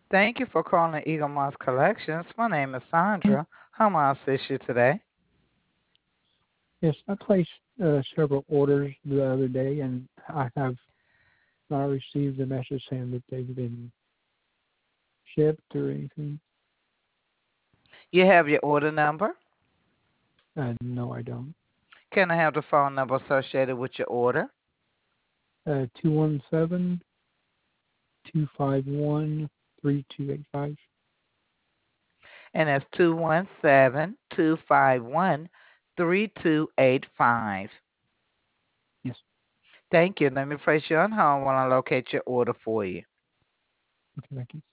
Thank you for calling Eagle Moss Collections. My name is Sandra. How may I assist you today? Yes, I placed several orders the other day, and I have not received a message saying that they've been shipped or anything. You have your order number. No, I don't. Can I have the phone number associated with your order? 217-251-3285. And that's 217-251-3285. Yes. Thank you. Let me place you on hold while I locate your order for you. Okay, thank you.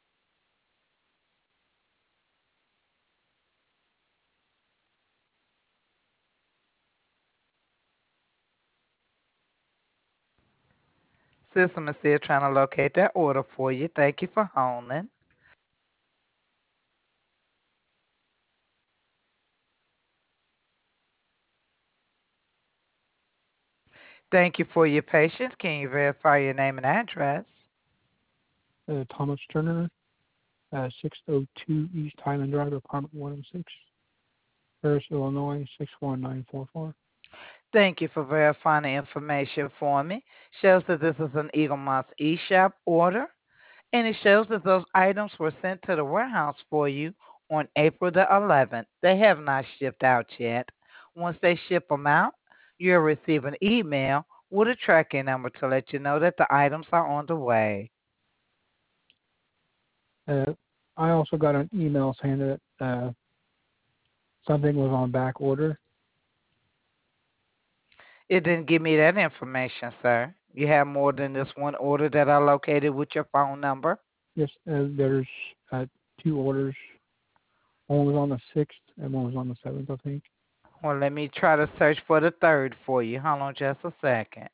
System is still trying to locate that order for you. Thank you for holding. Thank you for your patience. Can you verify your name and address? Thomas Turner, 602 East Highland Drive, apartment 106, Paris, Illinois, 61944. Thank you for verifying the information for me. Shows that this is an Eagle Moss eShop order, and it shows that those items were sent to the warehouse for you on April the 11th. They have not shipped out yet. Once they ship them out, you'll receive an email with a tracking number to let you know that the items are on the way. Uh, I also got an email saying that something was on back order. It didn't give me that information, sir. You have more than this one order that I located with your phone number. Yes, there's two orders. One was on the 6th and one was on the 7th, I think. Well, let me try to search for the third for you. Hold on just a second.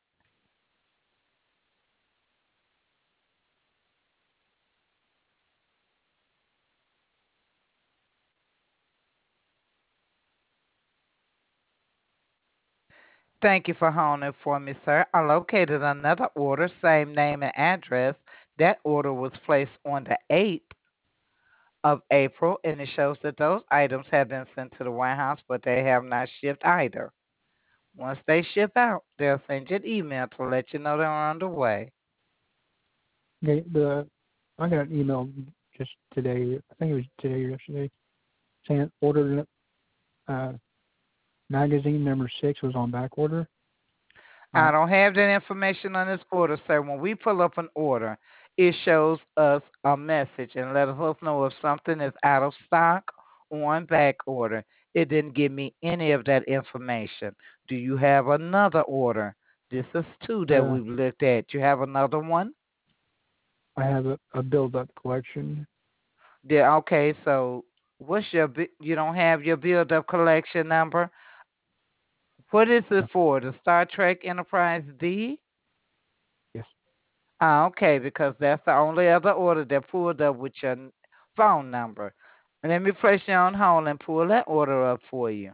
Thank you for holding for me, sir. I located another order, same name and address. That order was placed on the 8th of April, and it shows that those items have been sent to the warehouse, but they have not shipped either. Once they ship out, they'll send you an email to let you know they're on the way. Okay, I got an email just today. I think it was today or yesterday, saying order uh, magazine number 6 was on back order. I I don't have that information on this order, sir. When we pull up an order, it shows us a message and let us know if something is out of stock or on back order. It didn't give me any of that information. Do you have another order? This is two that uh, we've looked at. You have another one? I have a build up collection. Yeah, okay, so what's you don't have your build up collection number? What is it No, for? The Star Trek Enterprise D? yes. Ah, okay, because that's the only other order that pulled up with your phone number. Let me place you on hold and pull that order up for you.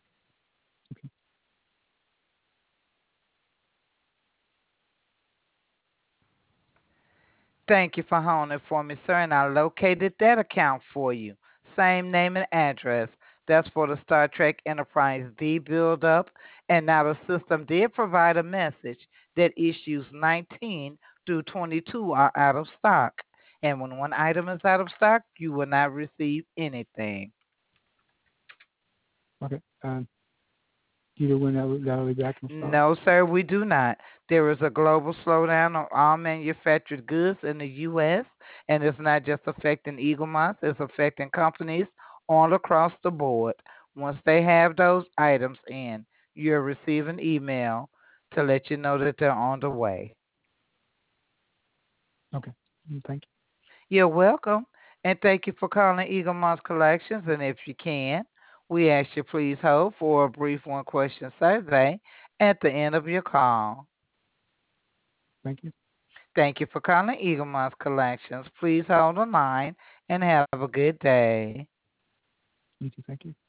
Thank you for holding for me, sir, and I located that account for you. Same name and address. That's for the Star Trek Enterprise D build up. And now the system did provide a message that issues 19 through 22 are out of stock. And when one item is out of stock, you will not receive anything. Okay. Do you know when that'll be back in stock? No, sir, we do not. There is a global slowdown on all manufactured goods in the U.S., and it's not just affecting Eagle Moss, it's affecting companies all across the board. Once they have those items in, you'll receive an email to let you know that they're on the way. Okay. Thank You're welcome, and thank you for calling Eagle Moss Collections. And if you can, we ask you please hold for a brief one question survey at the end of your call. thank you. Thank you for calling Eagle Moss Collections. Please hold the line and have a good day. You too. Thank you.